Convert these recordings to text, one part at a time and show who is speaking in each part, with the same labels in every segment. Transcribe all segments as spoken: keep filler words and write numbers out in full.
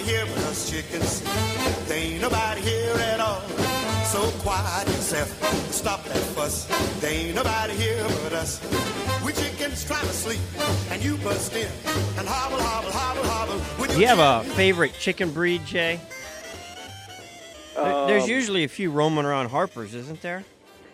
Speaker 1: here but us chickens. There ain't nobody here at all. So quiet yourself, stop that fuss. There ain't nobody here but us. We chickens trying to sleep, and you bust in and hobble, hobble, hobble, hobble.
Speaker 2: Do you have a favorite chicken breed, Jay? Um, There's usually a few roaming around Harper's, isn't there?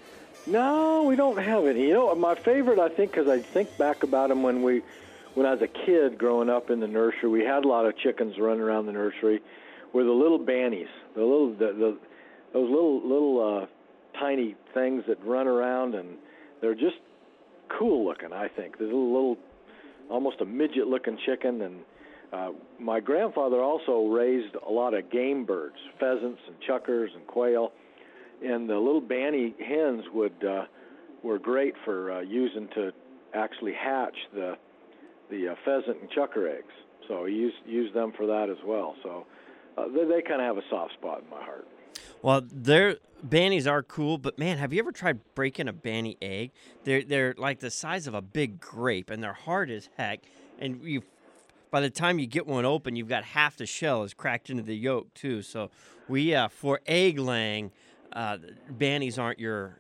Speaker 3: No, we don't have any. You know, my favorite, I think, because I think back about them when we, when I was a kid growing up in the nursery, we had a lot of chickens running around the nursery, were the little bannies, the little, the, the those little little uh, tiny things that run around, and they're just cool looking. I think there's a little, little almost a midget looking chicken, and uh, my grandfather also raised a lot of game birds, pheasants and chuckers and quail. And the little banny hens would uh, were great for uh, using to actually hatch the the uh, pheasant and chucker eggs. So he used used them for that as well. So uh, they, they kind of have a soft spot in my heart.
Speaker 2: Well, their bannies are cool, but man, have you ever tried breaking a banny egg? They're they're like the size of a big grape, and they're hard as heck. And you, by the time you get one open, you've got half the shell is cracked into the yolk too. So we uh, for egg laying. Uh, bannies aren't your,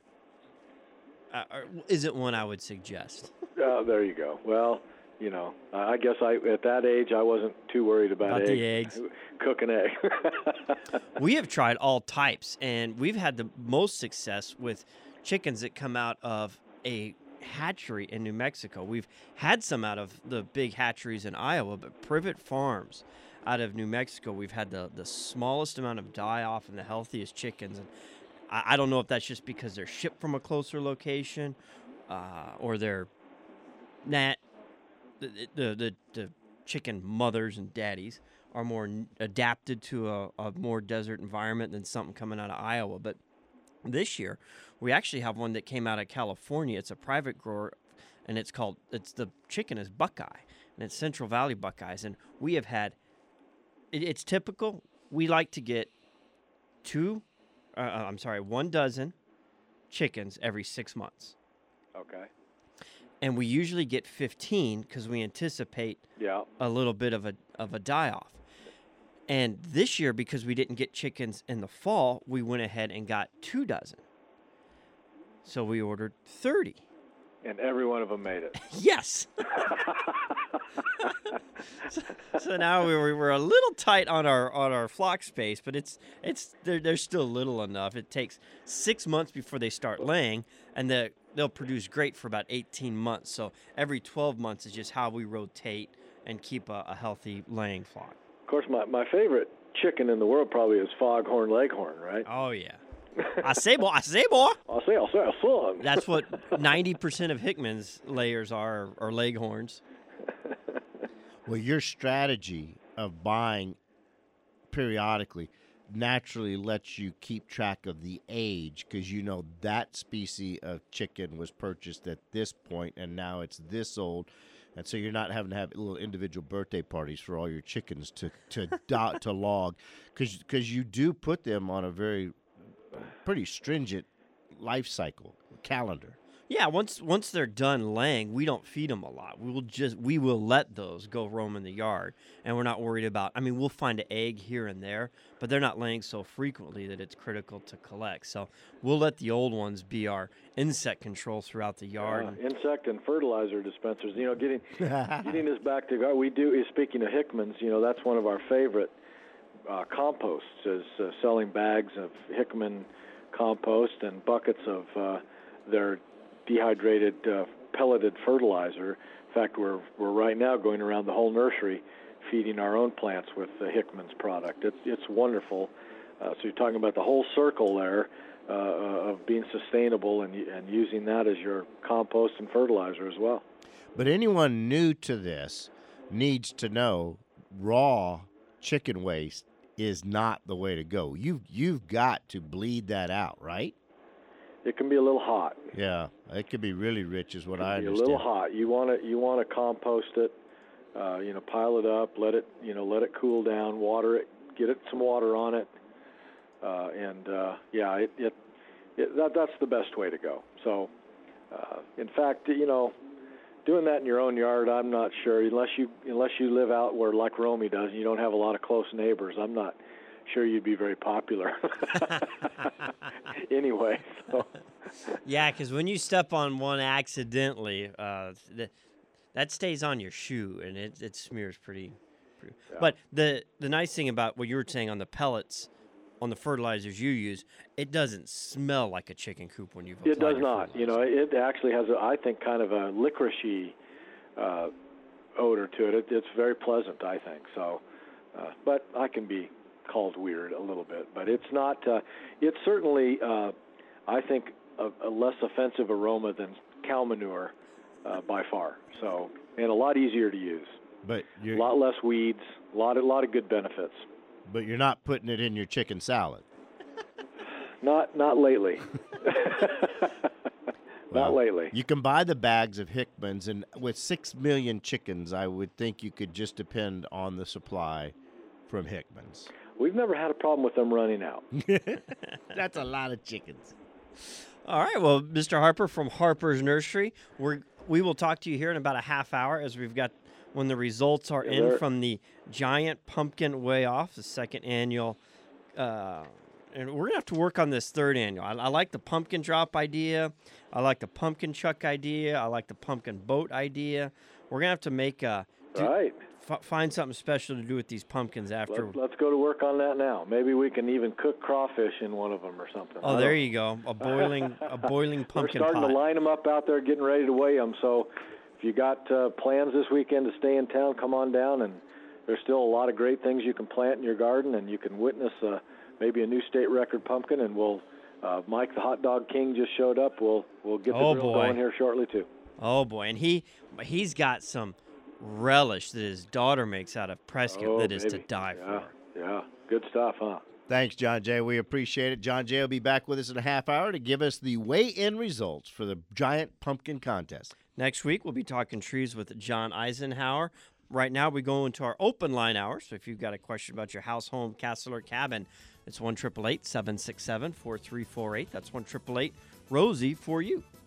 Speaker 2: uh, isn't one I would suggest.
Speaker 3: Uh, there you go. Well, you know, I guess I at that age I wasn't too worried about,
Speaker 2: about
Speaker 3: eggs.
Speaker 2: the eggs.
Speaker 3: Cook an egg.
Speaker 2: We have tried all types, and we've had the most success with chickens that come out of a hatchery in New Mexico. We've had some out of the big hatcheries in Iowa, but Privet Farms out of New Mexico, we've had the, the smallest amount of die-off and the healthiest chickens. And I don't know if that's just because they're shipped from a closer location, uh, or they're not the, the the the chicken mothers and daddies are more adapted to a, a more desert environment than something coming out of Iowa. But this year, we actually have one that came out of California. It's a private grower, and it's called it's the chicken is Buckeye, and it's Central Valley Buckeyes. And we have had it, it's typical. We like to get two. Uh, I'm sorry, one dozen chickens every six months.
Speaker 3: Okay.
Speaker 2: And we usually get fifteen because we anticipate
Speaker 3: yeah.
Speaker 2: a little bit of a of a die-off. And this year, because we didn't get chickens in the fall, we went ahead and got two dozen. So we ordered thirty.
Speaker 3: And every one of them made it.
Speaker 2: Yes. so, so now we were, we're a little tight on our on our flock space, but it's it's they're, they're still little enough. It takes six months before they start laying, and the, they'll produce great for about eighteen months. So every twelve months is just how we rotate and keep a, a healthy laying flock.
Speaker 3: Of course, my, my favorite chicken in the world probably is foghorn leghorn, right?
Speaker 2: Oh, yeah. I say, boy. I say, boy.
Speaker 3: I say, I say, I son.
Speaker 2: That's what ninety percent of Hickman's layers are, are leghorns.
Speaker 4: Well, your strategy of buying periodically naturally lets you keep track of the age because you know that species of chicken was purchased at this point and now it's this old. And so you're not having to have little individual birthday parties for all your chickens to to do, to log because because you do put them on a very pretty stringent life cycle calendar.
Speaker 2: Yeah, once once they're done laying, we don't feed them a lot. We will just we will let those go roam in the yard, and we're not worried about. I mean, we'll find an egg here and there, but they're not laying so frequently that it's critical to collect. So we'll let the old ones be our insect control throughout the yard.
Speaker 3: Uh, insect and fertilizer dispensers. You know, getting getting this back to we do. Speaking of Hickman's, you know, that's one of our favorite uh, composts. Is uh, selling bags of Hickman compost and buckets of uh, their dehydrated uh, pelleted fertilizer. In fact, we're we're right now going around the whole nursery feeding our own plants with the Hickman's product. It's it's wonderful. Uh, so you're talking about the whole circle there uh, of being sustainable and and using that as your compost and fertilizer as well.
Speaker 4: But anyone new to this needs to know raw chicken waste is not the way to go. You've you've got to bleed that out, right?
Speaker 3: It can be a little hot.
Speaker 4: Yeah, it could be really rich, is what
Speaker 3: it
Speaker 4: I
Speaker 3: can be
Speaker 4: understand.
Speaker 3: A little hot. You want to you want to compost it. Uh, you know, pile it up, let it you know let it cool down, water it, get it some water on it, uh, and uh, yeah, it, it, it that that's the best way to go. So, uh, in fact, you know, doing that in your own yard, I'm not sure. Unless you unless you live out where like Romy does, and you don't have a lot of close neighbors, I'm not sure you'd be very popular. Anyway, so.
Speaker 2: Yeah, because when you step on one accidentally, uh, th- that stays on your shoe, and it, it smears pretty. pretty.
Speaker 3: Yeah.
Speaker 2: But the the nice thing about what you were saying on the pellets, on the fertilizers you use, it doesn't smell like a chicken coop when you've applied
Speaker 3: It does
Speaker 2: your
Speaker 3: not. You know,
Speaker 2: fertilizer.
Speaker 3: it actually has, a, I think, kind of a licoricey uh, odor to it. it. It's very pleasant, I think. So, uh, but I can be called weird a little bit. But it's not. Uh, it's certainly, uh, I think, a, a less offensive aroma than cow manure uh, by far. So, and a lot easier to use.
Speaker 4: But
Speaker 3: A
Speaker 4: you're
Speaker 3: lot less weeds. A lot, a lot of good benefits.
Speaker 4: but you're not putting it in your chicken salad.
Speaker 3: Not, not lately.
Speaker 4: Well,
Speaker 3: Not lately.
Speaker 4: You can buy the bags of Hickman's, and with six million chickens, I would think you could just depend on the supply from Hickman's.
Speaker 3: We've never had a problem with them running out.
Speaker 4: That's a lot of chickens.
Speaker 2: All right, well, Mister Harper from Harper's Nursery, we're, we will talk to you here in about a half hour as we've got when the results are
Speaker 3: Yeah,
Speaker 2: in
Speaker 3: they're-
Speaker 2: from the Giant Pumpkin Way Off, the second annual. Uh, and we're going to have to work on this third annual. I, I like the pumpkin drop idea. I like the pumpkin chuck idea. I like the pumpkin boat idea. We're going to have to make a, do,
Speaker 3: Right.
Speaker 2: f- find something special to do with these pumpkins after.
Speaker 3: Let, let's go to work on that now. Maybe we can even cook crawfish in one of them or something.
Speaker 2: Oh,
Speaker 3: I
Speaker 2: there
Speaker 3: don't-
Speaker 2: you go. A boiling a boiling pumpkin
Speaker 3: We're starting
Speaker 2: pot.
Speaker 3: to line them up out there, getting ready to weigh them. So if you got uh, plans this weekend to stay in town, come on down. And there's still a lot of great things you can plant in your garden, and you can witness uh, maybe a new state record pumpkin. And we'll uh, Mike the Hot Dog King just showed up. We'll we'll get the
Speaker 2: Oh,
Speaker 3: grill
Speaker 2: boy.
Speaker 3: going here shortly too.
Speaker 2: Oh boy, and he he's got some relish that his daughter makes out of Prescott
Speaker 3: Oh,
Speaker 2: that is to
Speaker 3: baby.
Speaker 2: die
Speaker 3: yeah,
Speaker 2: for.
Speaker 3: Yeah, good stuff, huh?
Speaker 4: Thanks, John Jay. We appreciate it. John Jay will be back with us in a half hour to give us the weigh-in results for the Giant Pumpkin Contest.
Speaker 2: Next week we'll be talking trees with John Eisenhower. Right now we go into our open line hour. So if you've got a question about your house, home, castle, or cabin, it's one eight eight eight, seven six seven, four three four eight. That's one eight eight eight, Rosie for you.